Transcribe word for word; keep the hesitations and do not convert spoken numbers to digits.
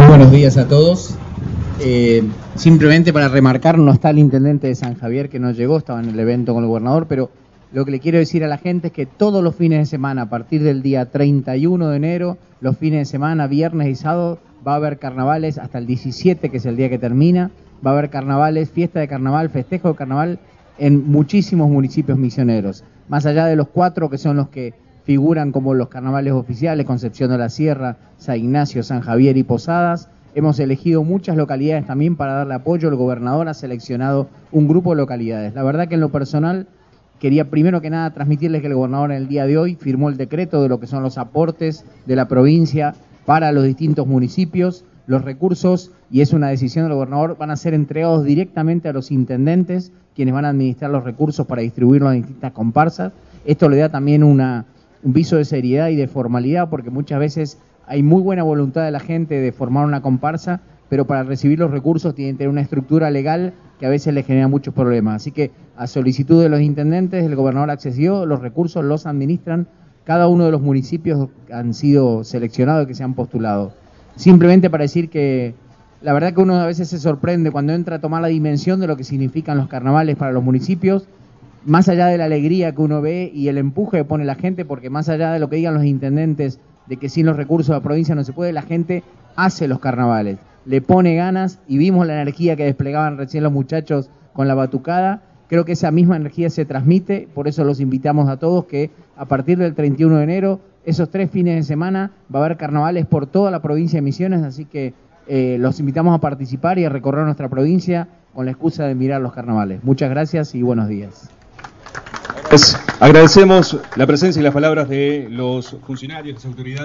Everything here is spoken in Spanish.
Muy buenos días a todos. Eh, simplemente para remarcar, no está el intendente de San Javier, que no llegó, estaba en el evento con el gobernador, pero lo que le quiero decir a la gente es que todos los fines de semana, a partir del día treinta y uno de enero, los fines de semana, viernes y sábado, va a haber carnavales hasta el diecisiete, que es el día que termina. Va a haber carnavales, fiesta de carnaval, festejo de carnaval en muchísimos municipios misioneros. Más allá de los cuatro que son los que figuran como los carnavales oficiales, Concepción de la Sierra, San Ignacio, San Javier y Posadas, hemos elegido muchas localidades también para darle apoyo. El gobernador ha seleccionado un grupo de localidades. La verdad que en lo personal quería primero que nada transmitirles que el gobernador en el día de hoy firmó el decreto de lo que son los aportes de la provincia para los distintos municipios. Los recursos, y es una decisión del gobernador, van a ser entregados directamente a los intendentes, quienes van a administrar los recursos para distribuirlos a distintas comparsas. Esto le da también una, un viso de seriedad y de formalidad, porque muchas veces hay muy buena voluntad de la gente de formar una comparsa, pero para recibir los recursos tienen que tener una estructura legal que a veces les genera muchos problemas. Así que a solicitud de los intendentes, el gobernador accedió, los recursos los administran cada uno de los municipios que han sido seleccionados y que se han postulado. Simplemente para decir que la verdad que uno a veces se sorprende cuando entra a tomar la dimensión de lo que significan los carnavales para los municipios, más allá de la alegría que uno ve y el empuje que pone la gente, porque más allá de lo que digan los intendentes de que sin los recursos de la provincia no se puede, la gente hace los carnavales, le pone ganas, y vimos la energía que desplegaban recién los muchachos con la batucada. Creo que esa misma energía se transmite, por eso los invitamos a todos que a partir del treinta y uno de enero, esos tres fines de semana, va a haber carnavales por toda la provincia de Misiones, así que eh, los invitamos a participar y a recorrer nuestra provincia con la excusa de mirar los carnavales. Muchas gracias y buenos días. Pues agradecemos la presencia y las palabras de los funcionarios, las autoridades.